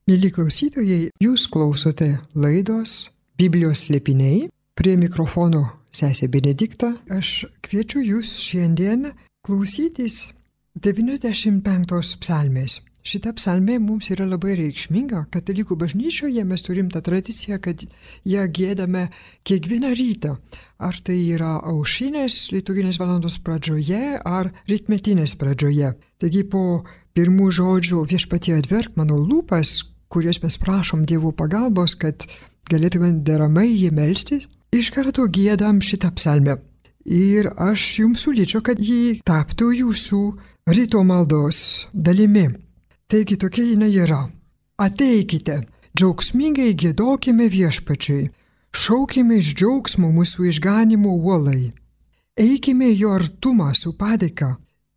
Mieli klausytojai, jūs klausote laidos Biblijos slėpiniai. Prie mikrofono sesė Benedikta. Aš kviečiu jūs šiandien klausytis 95 psalmės. Šita psalmė mums yra labai reikšminga. Katalikų bažnyčioje mes turim tą tradiciją, kad ją giedame kiekvieną rytą. Ar tai yra aušinės liturginės valandos pradžioje, ar rytmetinės pradžioje. Taigi po pirmų žodžių viešpatie atverk mano lūpas, kurias mes prašom Dievo pagalbos, kad galėtume deramai jį melstis, iš karto giedam šitą psalmę. Ir aš jums siūlyčiau, kad jį taptų jūsų ryto maldos dalimi. Taigi tokia jinai yra. Ateikite, džiaugsmingai giedokime viešpačiui, šaukime iš džiaugsmo mūsų išganimo uolai. Eikime jo artumą su padėka,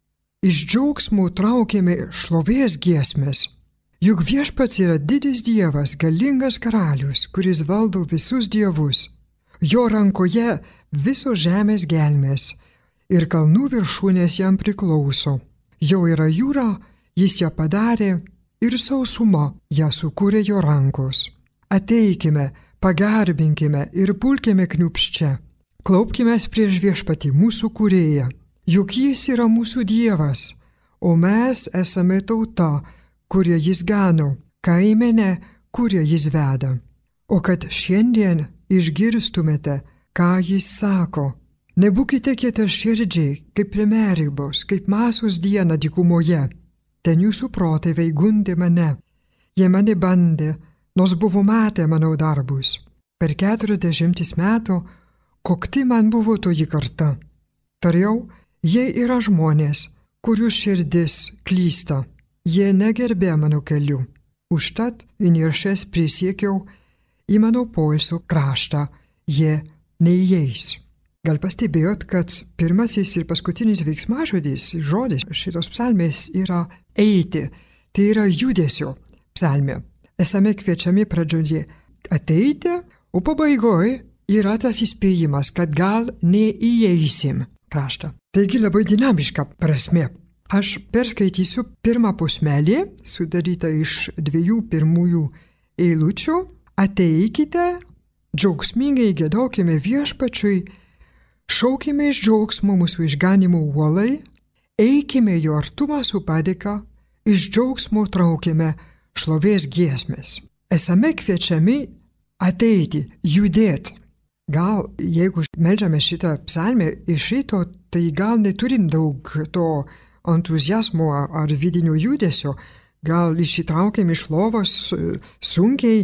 iš džiaugsmo traukime šlovės giesmės. Juk viešpats yra didis Dievas, galingas karalius, kuris valdo visus dievus. Jo rankoje visos žemės gelmės ir kalnų viršūnės jam priklauso. Jo yra jūra, jis ją padarė, ir sausuma ją sukūrė jo rankos. Ateikime, pagarbinkime ir pulkime kniupščia. Klaupkime prieš viešpatį mūsų kūrėją. Juk jis yra mūsų Dievas, o mes esame tauta, kurie jis gano, kaimenė, kurie jis veda. O kad šiandien išgirstumėte, ką jis sako, nebūkite kietaširdžiai, kaip prie meribos, kaip Masos dieną dykumoje. Ten jūsų protėviai gundė mane. Jie mane bandė, nors buvo matę mano darbus. Per 40 metų kokti man buvo toji karta. Tariau, jie yra žmonės, kurių širdis klysta. Jie negerbė mano kelių. Užtat įniršęs prisiekiau į mano poilsio kraštą. Jie neįeis. Gal pastebėjot, kad pirmasis ir paskutinis veiksmažodis, žodis šitos psalmės yra eiti. Tai yra judesio psalmė. Esame kviečiami pradžioje ateiti, o pabaigoje yra tas įspėjimas, kad gal neįeisim kraštą. Taigi labai dinamiška prasme. Aš perskaitysiu pirmą posmelį, sudarytą iš 2 pirmųjų eilučių. Ateikite, džiaugsmingai giedokime viešpačiui, šaukime iš džiaugsmo mūsų išganimo uolai, eikime jo artumą su padėka, iš džiaugsmo traukime šlovės giesmės. Esame kviečiami ateiti, judėti. Gal, jeigu meldžiame šitą psalmę iš ryto, tai gal neturim daug to entuzijazmo ar vidinio judesio, gal išsitraukiam iš lovos sunkiai,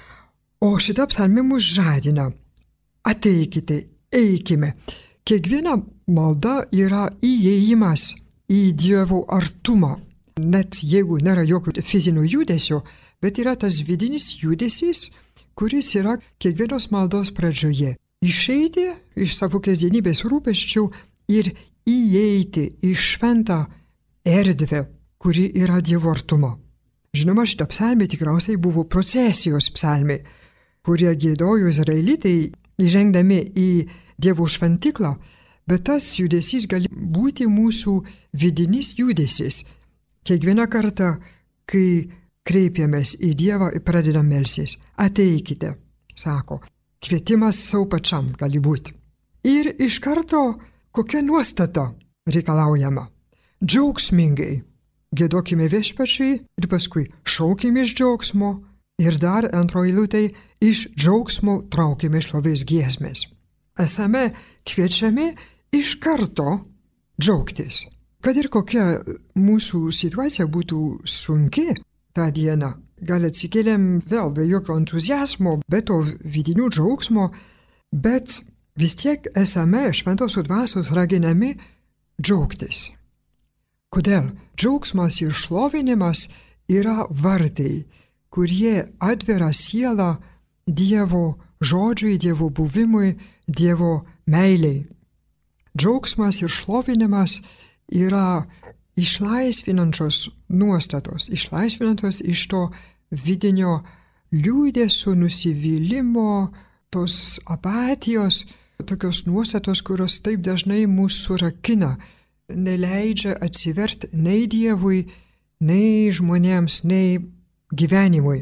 o šitą psalmę mus žadina. Ateikite, eikime. Kiekviena malda yra įėjimas į Dievo artumą. Net jeigu nėra jokio fizinio judesio, bet yra tas vidinis judesys, kuris yra kiekvienos maldos pradžioje. Išeiti iš savo kasdienybės rūpesčių ir įeiti į šventą erdvę, kuri yra Dievo artumo. Žinoma, šitą psalmę tikriausiai buvo procesijos psalmė, kurie giedojo izraelitai įžengdami į Dievo šventyklą, bet tas judesys gali būti mūsų vidinis judesys. Kiekvieną kartą, kai kreipiamės į Dievą ir pradedam melstis, ateikite, sako, kvietimas savo pačiam gali būti. Ir iš karto kokia nuostata reikalaujama? Džiaugsmingai giedokime viešpačiui ir paskui šaukime iš džiaugsmo ir dar antroji eilutė iš džiaugsmo traukime šlovės giesmės. Esame kviečiami iš karto džiaugtis. Kad ir kokia mūsų situacija būtų sunki tą dieną, gal atsikėlėm vėl be jokio entuzijazmo, be to vidinių džiaugsmo, bet vis tiek esame šventosios dvasios raginami džiaugtis. Kodėl? Džiaugsmas ir šlovinimas yra vartai, kurie atveria sielą Dievo žodžiui, Dievo buvimui, Dievo meiliai. Džiaugsmas ir šlovinimas yra išlaisvinančios nuostatos, išlaisvinančios iš to vidinio liūdesio, nusivylimo, tos apatijos, tokios nuostatos, kurios taip dažnai mūsų surakina, neleidžia atsiverti nei Dievui, nei žmonėms, nei gyvenimui,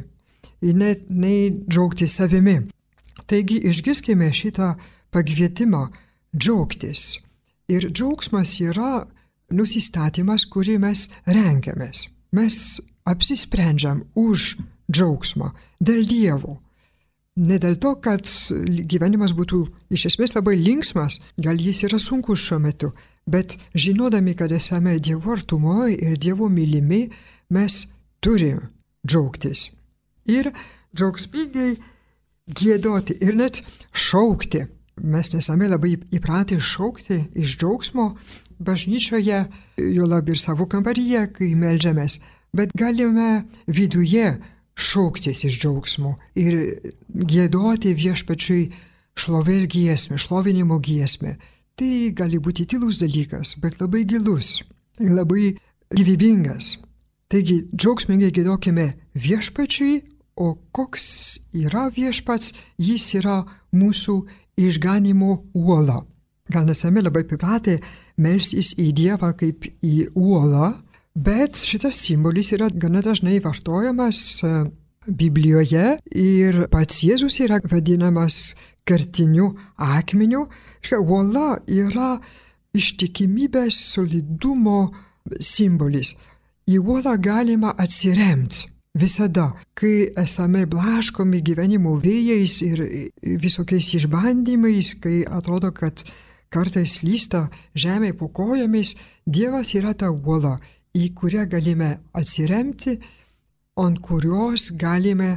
nei džiaugtis savimi. Taigi išgirskime šitą pakvietimą džiaugtis. Ir džiaugsmas yra nusistatymas, kurį mes rengiamės. Mes apsisprendžiam už džiaugsmą dėl Dievo. Ne dėl to, kad gyvenimas būtų iš esmės labai linksmas, gal jis yra sunkus šiuo metu, bet žinodami, kad esame Dievo artumoje ir Dievo mylimi, mes turim džiaugtis. Ir džiaugsmingai giedoti ir net šaukti. Mes nesame labai įpratę šaukti iš džiaugsmo bažnyčioje, juolab ir savo kambaryje, kai meldžiamės, bet galime viduje šauktis iš džiaugsmo ir giedoti viešpačiui šlovės giesmę, šlovinimo giesmę. Tai gali būti tylus dalykas, bet labai gilus, labai gyvybingas. Taigi džiaugsmingai giedokime viešpačiui, o koks yra viešpats, jis yra mūsų išganimo uola. Gal nesame labai pripratę melstis į Dievą kaip į uolą, bet šitas simbolis yra gana dažnai vartojamas Biblijoje ir pats Jėzus yra vadinamas kertiniu akmeniu. Uola yra ištikimybės, solidumo simbolis. Į uolą galima atsiremti visada, kai esame blaškomi gyvenimo vėjais ir visokiais išbandymais, kai atrodo, kad kartais slysta žemė po kojomis, Dievas yra ta uola, į kurią galime atsiremti, ant kurios galime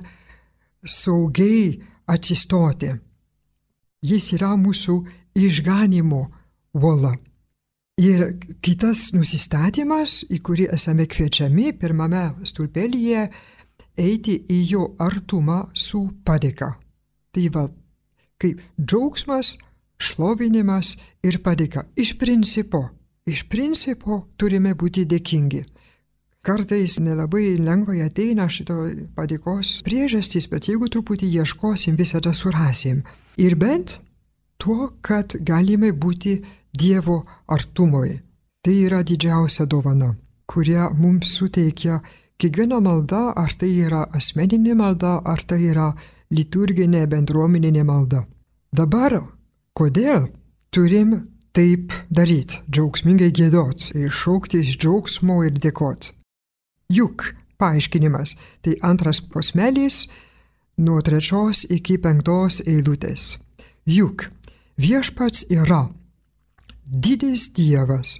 saugiai atsistoti. Jis yra mūsų išganimo uola. Ir kitas nusistatymas, į kurį esame kviečiami pirmame stulpelyje, eiti į jo artumą su padėka. Tai va, kaip džiaugsmas, šlovinimas ir padėka. Iš principo turime būti dėkingi. Kartais nelabai lengvai ateina šito padėkos priežastys, bet jeigu truputį ieškosim, visada surasim. Ir bent tuo, kad galime būti Dievo artumoje. Tai yra didžiausia dovana, kurią mums suteikia kiekviena malda, ar tai yra asmeninė malda, ar tai yra liturginė bendruomeninė malda. Dabar, kodėl turim taip daryti, džiaugsmingai giedot ir šauktis džiaugsmo ir dėkot? Juk, paaiškinimas, tai antras posmelis nuo 3 iki 5 eilutės. Juk viešpats yra didis Dievas,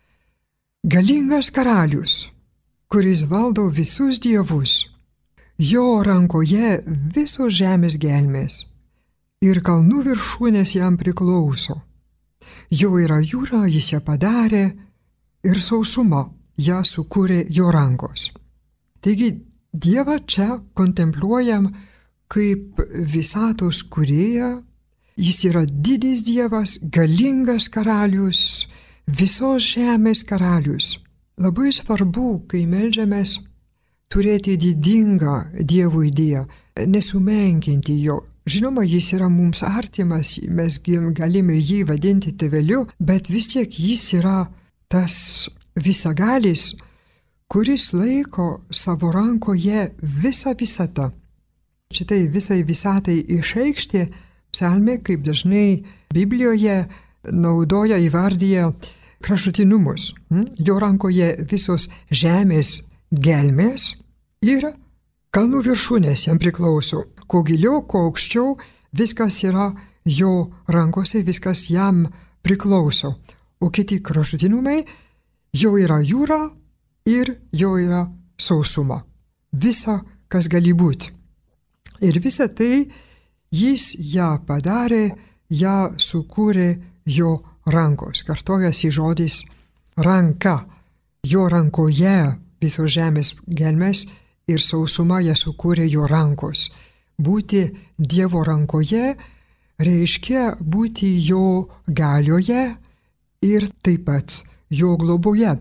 galingas karalius, kuris valdo visus dievus. Jo rankoje visos žemės gelmės ir kalnų viršūnės jam priklauso. Jo yra jūra, jis ją padarė, ir sausuma ją sukūrė jo rankos. Taigi Dievą čia kontempliuojam kaip visatos kūrėją. Jis yra didis Dievas, galingas karalius, visos žemės karalius. Labai svarbu, kai meldžiamės, turėti didingą Dievo idėją, nesumenkinti jo. Žinoma, jis yra mums artimas, mes galime jį vadinti tėveliu, bet vis tiek jis yra tas visagalis, kuris laiko savo rankoje visą visatą. Šitai visai visatai išreikšti psalmė, kaip dažnai Biblijoje naudoja įvardyje kraštutinumus. Jo rankoje visos žemės gelmės ir kalnų viršūnės jam priklauso. Kuo giliau, kuo aukščiau, viskas yra jo rankose, viskas jam priklauso. O kiti kraštutinumai, jo yra jūra ir jo yra sausuma. Visa, kas gali būti. Ir visa tai jis ją padarė, ją sukūrė jo rankos. Kartojasi žodis ranka. Jo rankoje visos žemės gelmės ir sausuma ją sukūrė jo rankos. Būti Dievo rankoje reiškia būti jo galioje ir taip pat jo globoje.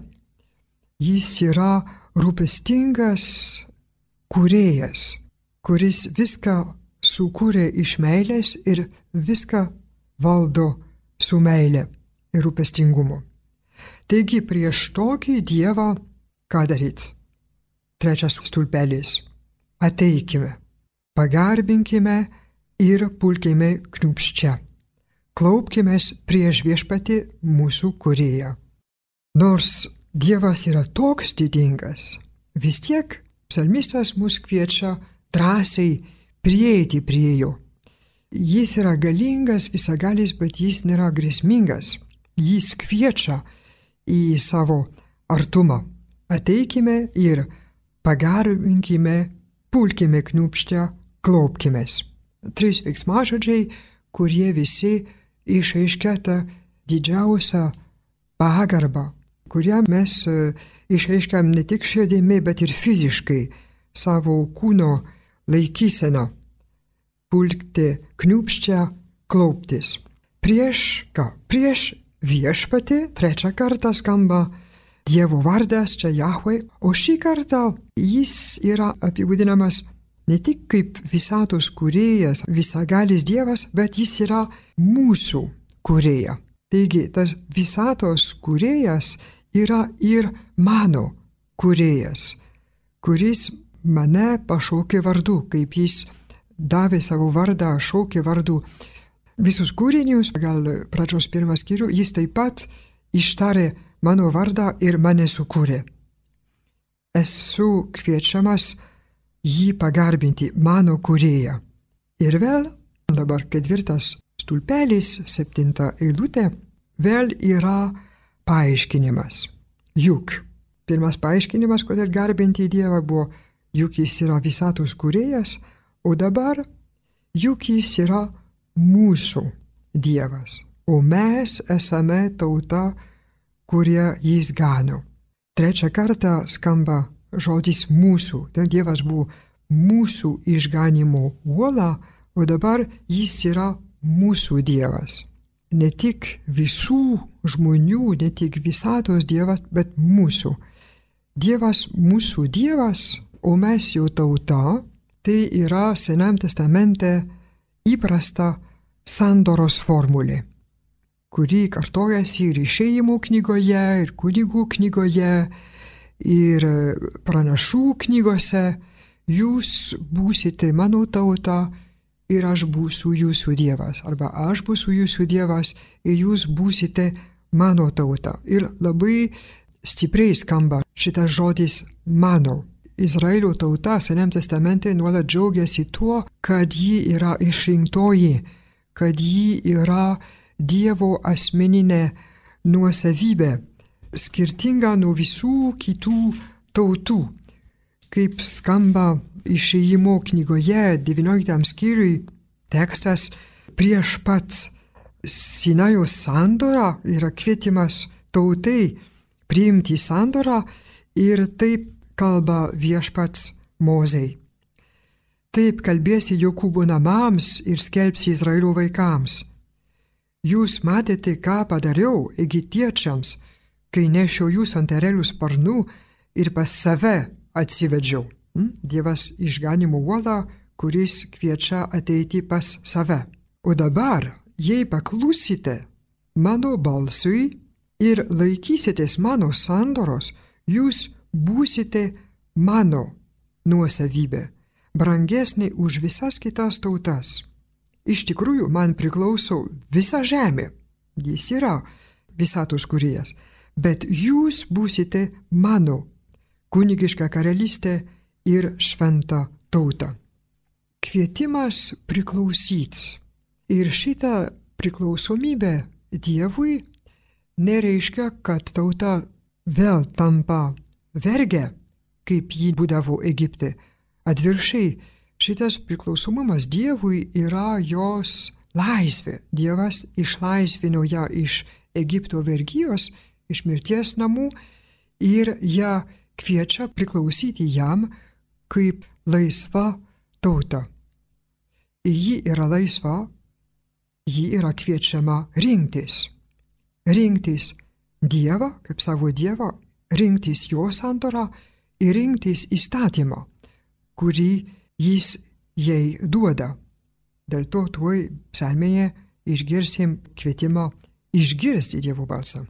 Jis yra rūpestingas kūrėjas, kuris viską sukūrė iš meilės ir viską valdo su meile ir rūpestingumu. Taigi prieš tokį Dievą ką daryti? 3 stulpelis. ateikime, pagarbinkime ir pulkime kniūpsčia. Klaupkimės prieš viešpatį mūsų kūrėją. Nors Dievas yra toks didingas, vis tiek psalmistas mus kviečia drąsiai prieiti prie jo. Jis yra galingas, visagalis, bet jis nėra grėsmingas. Jis kviečia į savo artumą. Ateikime ir pagarbinkime, pulkime kniūpsčia, klaupkimės. 3 veiksmažodžiai, kurie visi išreiškia tą didžiausią pagarbą, kurią mes išreiškiam ne tik širdimi, bet ir fiziškai savo kūno laikyseną. Pulkti kniūpsčia, klauptis. Prieš ką? Prieš viešpatį 3 kartą skamba Dievo vardas, čia Jahve, o šį kartą jis yra apibūdinamas ne tik kaip visatos kūrėjas, visagalis Dievas, bet jis yra mūsų kūrėja. Taigi, tas visatos kūrėjas yra ir mano kūrėjas, kuris mane pašaukė vardu, kaip jis davė savo vardą, šaukė vardu. Visus kūrinius, gal pradžios 1 skyrių, jis taip pat ištarė mano vardą ir mane sukūrė. Esu kviečiamas jį pagarbinti, mano kūrėją. Ir vėl, dabar 4 stulpelis, 7 eilutė, vėl yra paaiškinimas. Juk, pirmas paaiškinimas, kodėl garbinti Dievą buvo, juk jis yra visatos kūrėjas, o dabar juk jis yra mūsų Dievas, o mes esame tauta, kurie jis gano. 3 kartą skamba žodis mūsų, ten Dievas buvo mūsų išganimo uola, o dabar jis yra mūsų Dievas. Ne tik visų žmonių, ne tik visatos Dievas, bet mūsų. Dievas mūsų Dievas, o mes jo tauta, tai yra Senajame testamente įprasta sandoros formulė, kuri kartojasi ir Išėjimo knygoje, ir kunigų knygoje, ir pranašų knygose. Jūs būsite mano tauta ir aš būsiu jūsų Dievas, arba aš būsiu jūsų Dievas ir jūs būsite mano tauta. Ir labai stipriai skamba šitas žodis mano. Izraelio tauta Senajame testamente nuolat džiaugiasi tuo, kad ji yra išrinktoji, kad ji yra Dievo asmeninė nuosavybė, skirtinga nuo visų kitų tautų. Kaip skamba Išėjimo knygoje 19 skyriui tekstas, prieš pat Sinajaus sandorą yra kvietimas tautai priimti sandorą ir taip kalba viešpats Mozei. Taip kalbėsi Jokūbo namams ir skelbsi Izraelio vaikams. Jūs matėte, ką padariau egiptiečiams, kai nešiau jūs ant erelių sparnų ir pas save atsivedžiau. Dievas išganimo uola, kuris kviečia ateiti pas save. O dabar, jei paklusite mano balsui ir laikysitės mano sandoros, jūs būsite mano nuosavybė, brangesnė už visas kitas tautas. Iš tikrųjų, man priklauso visa žemė, jis yra visatos kūrėjas, bet jūs būsite mano kunigiška karalystė ir šventa tauta. Kvietimas priklausyti. Ir šitą priklausomybę Dievui nereiškia, kad tauta vėl tampa vergė, kaip ji būdavo Egipte. Atvirkščiai, šitas priklausomumas Dievui yra jos laisvė. Dievas išlaisvino ją iš Egipto vergijos, iš mirties namų ir ją kviečia priklausyti jam kaip laisva tauta. Ji yra laisva, ji yra kviečiama rinktis. Rinktis Dievą kaip savo Dievą, rinktis jo sandorą ir rinktis įstatymą, kurį jis jai duoda. Dėl to tuoj psalmėje išgirsim kvietimą išgirsti Dievo balsą.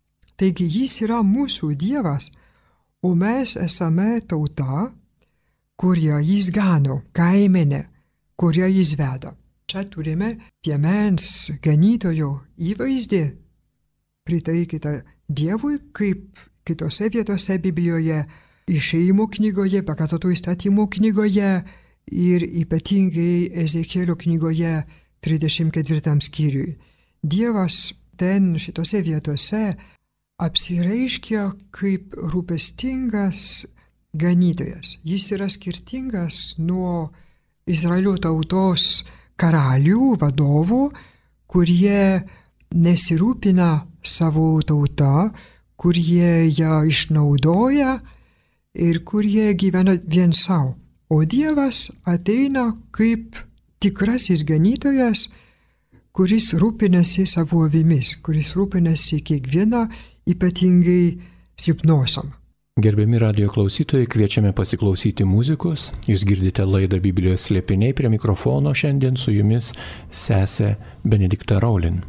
Taigi jis yra mūsų Dievas, o mes esame tauta, kurią jis gano, kaimenę, kurią jis veda. Čia turime piemens ganytojo įvaizdį, pritaikytą Dievui, kaip kitose vietose Biblijoje, Išėjimo knygoje, Pakartoto įstatymo knygoje ir ypatingai Ezekielio knygoje 34 skyriui. Dievas ten šitose vietose apsireiškia kaip rūpestingas ganytojas. Jis yra skirtingas nuo Izraelio tautos karalių, vadovų, kurie nesirūpina savo tauta, kurie ją išnaudoja ir kurie gyvena vien savo. O Dievas ateina kaip tikrasis ganytojas, kuris rūpinasi savo avimis, kuris rūpinasi kiekvieną ypatingai silpnosiom. Gerbiami radijo klausytojai, kviečiame pasiklausyti muzikos. Jūs girdite laidą Biblijos slėpiniai, prie mikrofono šiandien su jumis sesė Benedikta Raulin.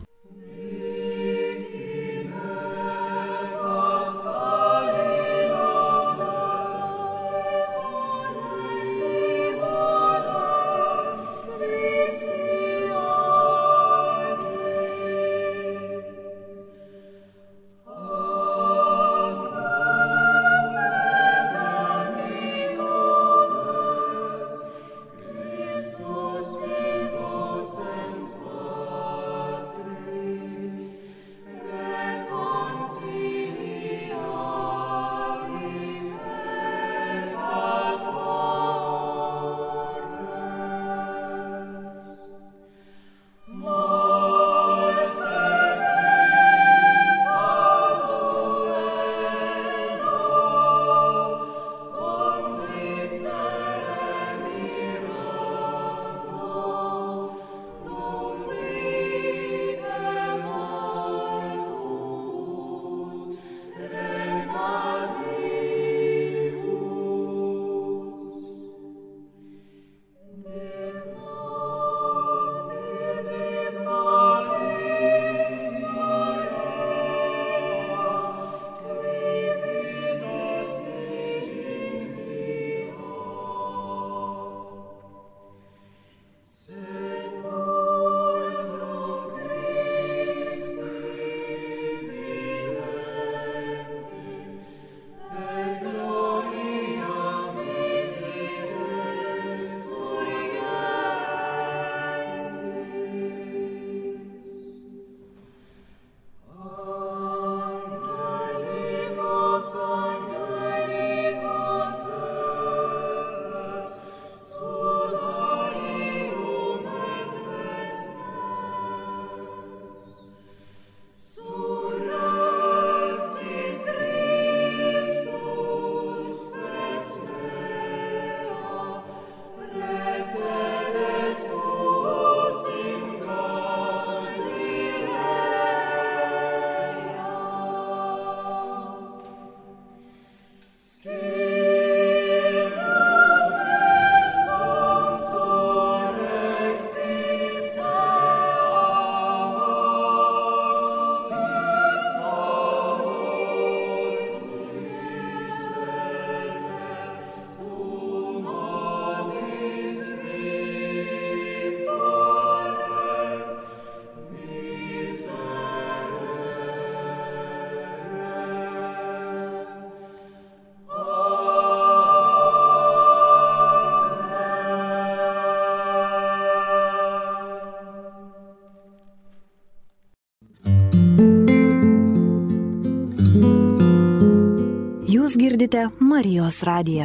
Girdite Marijos radiją.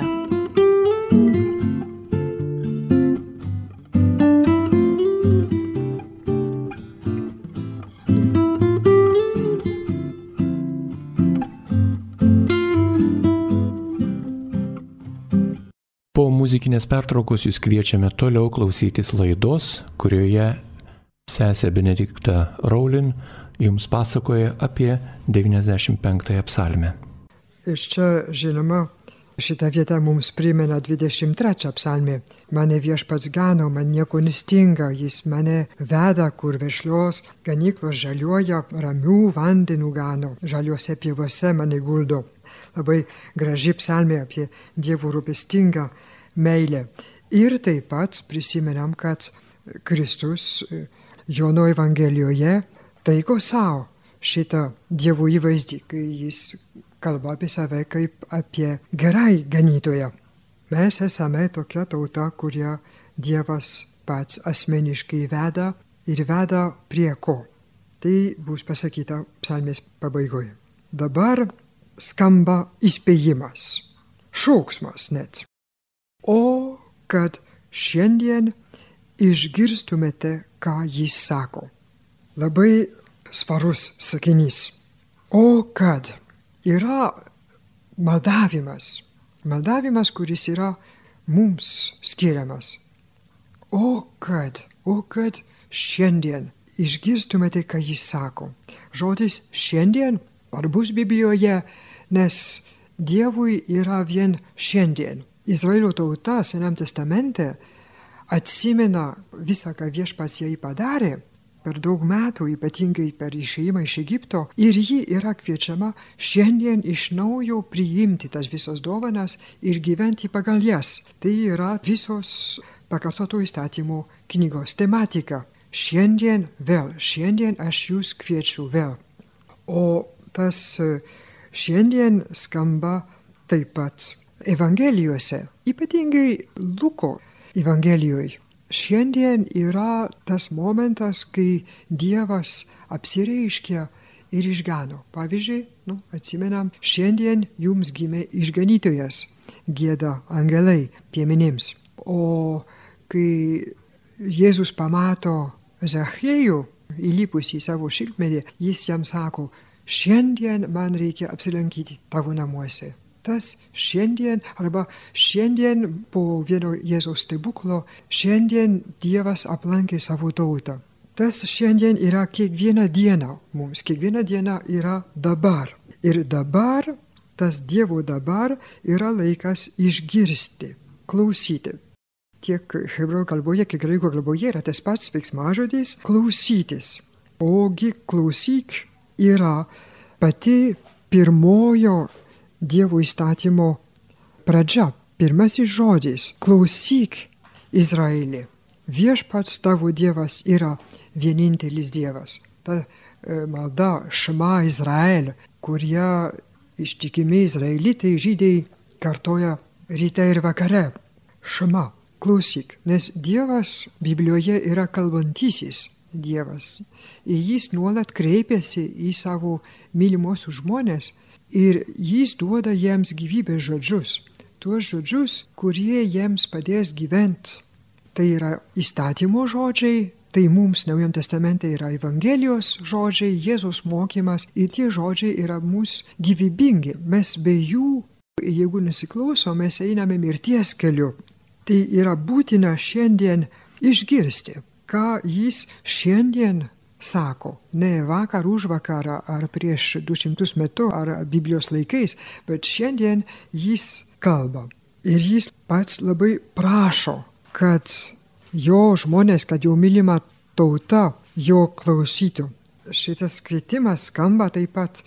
Po muzikinės pertraukos jūs kviečiame toliau klausytis laidos, kurioje sesė Benedikta Raulin jums pasakoja apie 95-ąją psalmę. Iš čia, žinoma, šitą vietą mums primena 23 psalmė. Mane viešpats gano, man nieko nestinga, jis mane veda, kur vešlios ganyklos žaliuoja, ramių vandenų gano, žaliuose pievose mane guldo. Labai graži psalmė apie Dievo rūpestingą meilė. Ir taip pat prisimenam, kad Kristus Jono Evangelijoje taiko savo šitą Dievo įvaizdį, kai jis kalba apie save kaip apie gerai ganytoją. Mes esame tokia tauta, kurią Dievas pats asmeniškai veda ir veda prie ko. Tai bus pasakyta psalmės pabaigoje. Dabar skamba įspėjimas, šauksmas net. O kad šiandien išgirstumėte, ką jis sako. Labai svarus sakinys. O kad yra maldavimas, kuris yra mums skiriamas. O kad šiandien išgirstumėte, ką jis sako. Žodis šiandien svarbus Biblijoje, nes Dievui yra vien šiandien. Izraelio tauta Senam testamente atsimena visą, ką Viešpats jai padarė per daug metų, ypatingai per išėjimą iš Egipto, ir ji yra kviečiama šiandien iš naujo priimti tas visas dovanas ir gyventi pagal jas. Tai yra visos pakartoto įstatymo knygos tematika. Šiandien aš jūs kviečiu vėl. O tas šiandien skamba taip pat Evangelijose, ypatingai Luko Evangelijoje. Šiandien yra tas momentas, kai Dievas apsireiškia ir išgano. Pavyzdžiui, atsimenam, šiandien jums gimė išganytojas, gieda angelai piemenims. O kai Jėzus pamato Zachiejų įlipus į savo šilkmedį, jis jam sako, šiandien man reikia apsilankyti tavo namuose. Tas šiandien, arba šiandien po vieno Jėzaus stebuklo, šiandien Dievas aplankė savo tautą. Tas šiandien yra kiekviena diena mums, kiekviena diena yra dabar. Ir dabar, tas Dievo dabar yra laikas išgirsti, klausyti. Tiek hebrajų kalboje, kiek graikų kalboje yra tas pats veiksmažodis klausytis. Ogi klausyk yra pati pirmojo Dievo įstatymo pradžia, pirmasis žodis. Klausyk, Izraeli, viešpats tavo Dievas yra vienintelis Dievas. Ta malda Šema Izrael, kurie ištikimi izraelitai žydai kartoja ryte ir vakare. Šema, klausyk, nes Dievas Biblijoje yra kalbantysis Dievas. Ir jis nuolat kreipiasi į savo mylimosius žmonės. Ir jis duoda jiems gyvybės žodžius, tuos žodžius, kurie jiems padės gyventi. Tai yra įstatymo žodžiai, tai mums Naujam testamente yra Evangelijos žodžiai, Jėzaus mokymas ir tie žodžiai yra mūsų gyvybingi. Mes be jų, jeigu nesiklausom, mes einame mirties keliu. Tai yra būtina šiandien išgirsti, ką jis šiandien sako, ne vakar, užvakar ar prieš 200 metų ar Biblijos laikais, bet šiandien jis kalba. Ir jis pats labai prašo, kad jo žmonės, kad jo mylima tauta jo klausytų. Šitas kvietimas skamba taip pat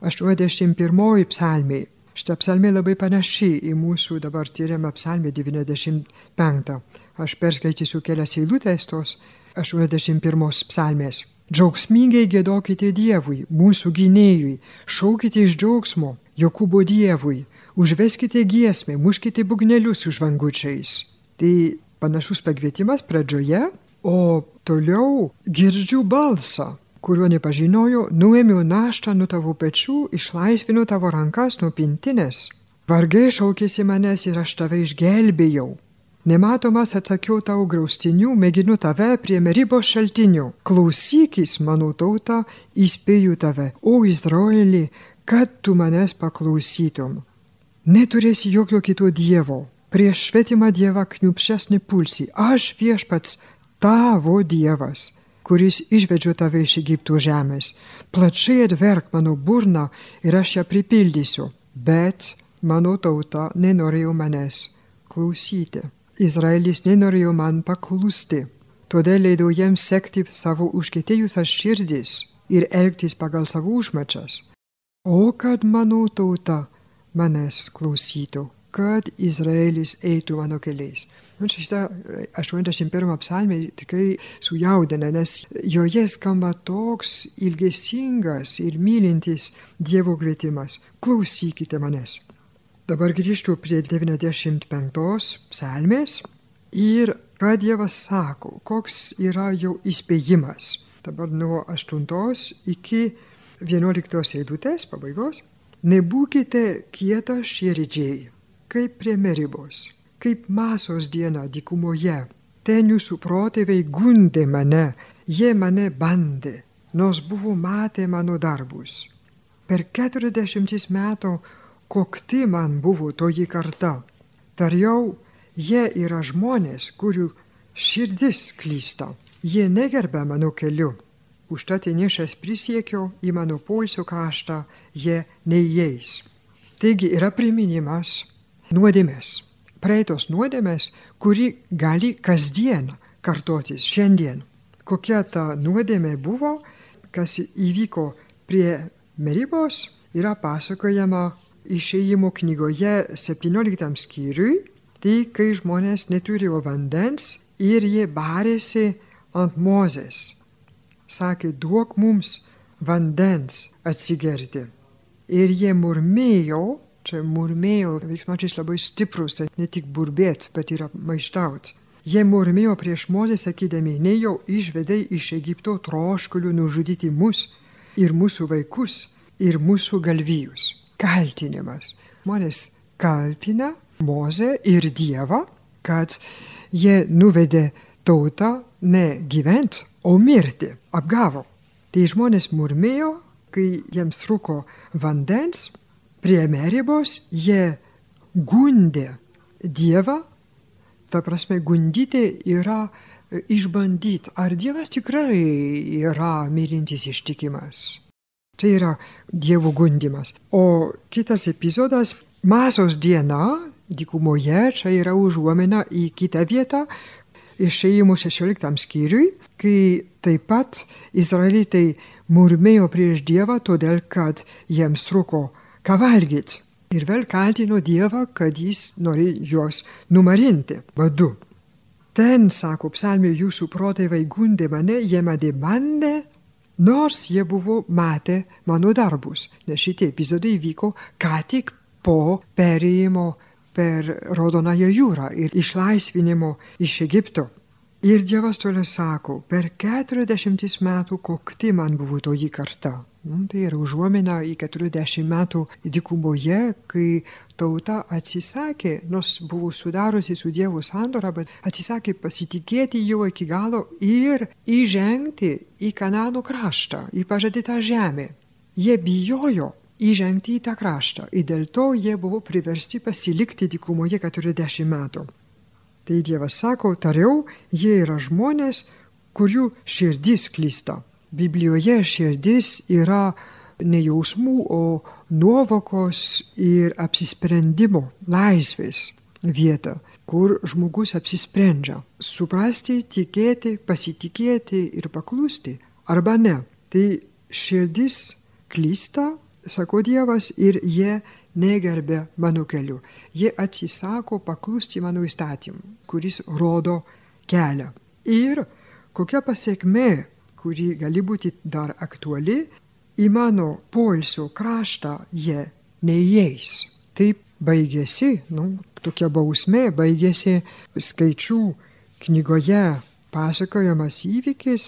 81 psalmėje. Šitą psalmė labai panaši į mūsų dabar tyriamą psalmę 95. Aš perskaitysiu kelias eilutes tos 81 psalmės. Džiaugsmingai giedokite Dievui, mūsų gynėjui, šaukite iš džiaugsmo, Jokūbo Dievui, užveskite giesmę, muškite būgnelius su žvangučiais. Tai panašus pakvietimas pradžioje, o toliau girdžiu balsą, kurio nepažinojau, nuėmiau naštą nuo tavo pečių, išlaisvinu tavo rankas nuo pintinės. Vargai šaukėsi manęs ir aš tave išgelbėjau. Nematomas atsakiau tau graustinių, mėginu tave prie Meribos šaltinių. Klausykis, mano tauta, įspėju tave, o Izraeli, kad tu manęs paklausytum. Neturėsi jokio kito dievo, prieš svetimą dievą kniupšęs nepulsi. Aš viešpats tavo dievas, kuris išvedžio tave iš Egipto žemės. Plačiai atverk mano burną ir aš ją pripildysiu. Bet mano tauta nenorėjo manęs klausyti. Izraelis nenorėjo man paklusti, todėl leidau jiems sekti savo užkietėjusias širdis ir elgtis pagal savo užmačias. O kad mano tauta manęs klausytų, kad Izraelis eitų mano keliais. Šitą 81 psalmė tikrai sujaudina, nes joje skamba toks ilgesingas ir mylintis Dievo kvietimas. Klausykite manęs. Dabar grįžtu prie 95 psalmės ir ką Dievas sako, koks yra jau įspėjimas. Dabar nuo 8 iki 11 eilutės pabaigos. Nebūkite kieta širdžiai, kaip prie Meribos, kaip Masos diena dykumoje. Ten jūsų protėviai gundė mane, jie mane bandė, nors buvo matę mano darbus. Per 40 metų kokti man buvo toji karta. Tariau, jie yra žmonės, kurių širdis klysta. Jie negerbia mano keliu. Užtat įnešęs prisiekiau į mano poilsio kraštą, jie neįeis. Taigi yra priminimas nuodėmės. Praeitos nuodėmės, kuri gali kasdien kartotis šiandien. Kokia ta nuodėmė buvo, kas įvyko prie Meribos, yra pasakojama Išėjimo knygoje 17 skyriui. Tai kai žmonės neturėjo vandens ir jie barėsi ant Mozės. Sakė, duok mums vandens atsigerti. Ir jie murmėjo, čia murmėjo, veiksmačiais labai stiprus, tai ne tik burbėt, bet yra maištaut. Jie murmėjo prieš Mozę, sakydami, ne jau išvedai iš Egipto troškulių nužudyti mus ir mūsų vaikus ir mūsų galvijus. Kaltinimas. Žmonės kaltina Mozę ir Dievą, kad jie nuvedė tautą ne gyvent, o mirti, apgavo. Tai žmonės murmėjo, kai jiems trūko vandens, prie Meribos jie gundė Dievą. Ta prasme, gundyti yra išbandyti, ar Dievas tikrai yra mylintis ištikimas. Tai yra Dievo gundymas. O kitas epizodas, Masos diena, dykumoje, čia yra užuomina į kitą vietą, Išėjimo 16 skyriui, kai taip pat izraelitai murmėjo prieš Dievą, todėl kad jiems trūko ką valgyti. Ir vėl kaltino Dievą, kad jis nori juos numarinti badu. Ten, sako psalmė, jūsų protėviai gundė mane, jie mane bandė, nors jie buvo matę mano darbus. Nes šitie epizodai vyko ką tik po perėjimo per Raudonąją jūrą ir išlaisvinimo iš Egipto. Ir Dievas toliau sako, per 40 metų kokti man buvo toji karta. Tai yra užuomina į 40 metų dykumoje, kai tauta atsisakė, nors buvo sudarusi su Dievo sandorą, bet atsisakė pasitikėti jau iki galo ir įžengti į Kanano kraštą, į pažadėtą žemę. Jie bijojo įžengti į tą kraštą ir dėl to jie buvo priversti pasilikti dykumoje 40 metų. Tai Dievas sako, tariau, jie yra žmonės, kurių širdis klysta. Biblijoje širdis yra ne jausmų, o nuovokos ir apsisprendimo, laisvės vieta, kur žmogus apsisprendžia. Suprasti, tikėti, pasitikėti ir paklusti, arba ne. Tai širdis klysta, sako Dievas, ir jie negerbė mano keliu. Jie atsisako paklusti mano įstatymų, kuris rodo kelią. Ir kokia pasiekmė, kuri gali būti dar aktuali, į mano poilsio kraštą jie neįeis. Taip baigėsi, tokia bausmė baigėsi Skaičių knygoje pasakojamas įvykis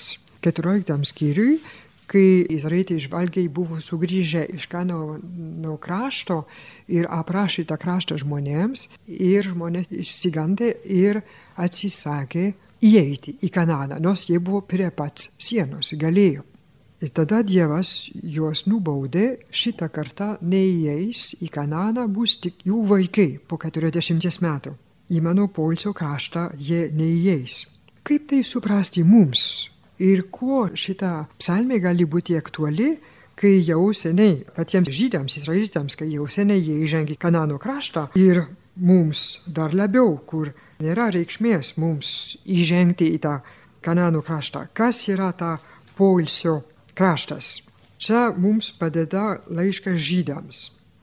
14 skyriui, kai izraelitai žvalgiai buvo sugrįžę iš Kanano krašto ir aprašė tą kraštą žmonėms, ir žmonės išsigandė ir atsisakė įeiti į Kananą, nors jie buvo prie pats sienos, galėjo. Ir tada Dievas juos nubaudė, šitą kartą neįeis į Kananą, bus tik jų vaikai po 40 metų. Į mano poilsio kraštą jie neįeis. Kaip tai suprasti mums? Ir kuo šita psalmė gali būti aktuali, kai jau seniai patiems žydams, izraelitams, kai jau seniai jie įžengė Kanano kraštą, ir mums dar labiau, kur nėra reikšmės mums įžengti į tą Kanano kraštą. Kas yra ta poilsio kraštas? Čia mums padeda laiškas žydams.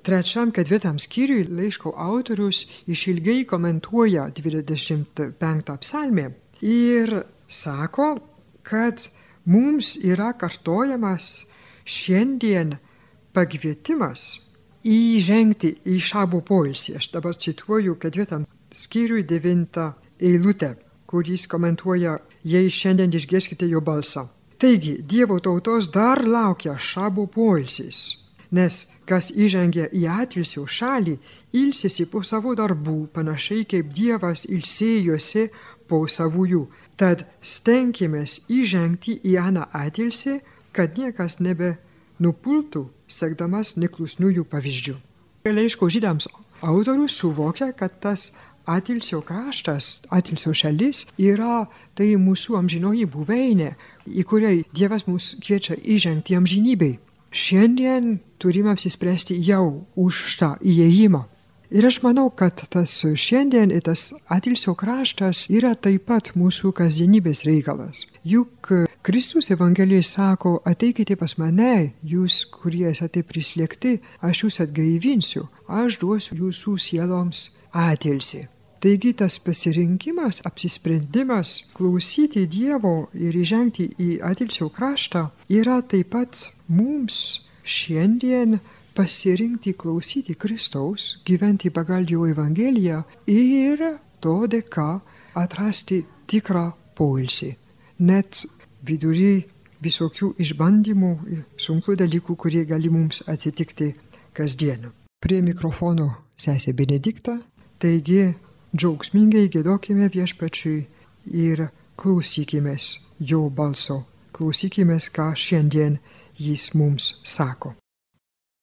3-4 skyriui laiško autorius išilgai komentuoja 25 psalmę ir sako, kad mums yra kartojamas šiandien pakvietimas įžengti į šabo poilsį. Aš dabar cituoju 4 skyriui 9 eilutę, kuris komentuoja, jei šiandien išgirskite jo balsą. Taigi, Dievo tautos dar laukia šabo poilsis, nes kas įžengia į atilsio šalį, ilsisi po savo darbų, panašiai kaip Dievas ilsėjosi po savųjų. Tad stenkimės įžengti į aną atilsį, kad niekas nebenupultų, sekdamas neklusniųjų pavyzdžių. Laiško žydams autorius suvokia, kad tas atilsio kraštas, atilsio šalis yra tai mūsų amžinoji buveinė, į kurią Dievas mus kviečia įžengti amžinybei. Šiandien turime apsispręsti jau už tą įėjimą. Ir aš manau, kad tas šiandien ir tas atilsio kraštas yra taip pat mūsų kasdienybės reikalas. Juk Kristus Evangelijai sako, ateikite pas mane, jūs, kurie esate prislėgti, aš jūs atgaivinsiu, aš duosiu jūsų sieloms atilsį. Taigi tas pasirinkimas, apsisprendimas klausyti Dievo ir įžengti į atilsio kraštą yra taip pat mums šiandien pasirinkti klausyti Kristaus, gyventi pagal jo Evangeliją ir to dėka atrasti tikrą poilsį. Net vidury visokių išbandymų ir sunkių dalykų, kurie gali mums atsitikti kasdien. Prie mikrofono sesė Benedikta, taigi džiaugsmingai giedokime Viešpačiui ir klausykimės jo balso, klausykimės, ką šiandien jis mums sako.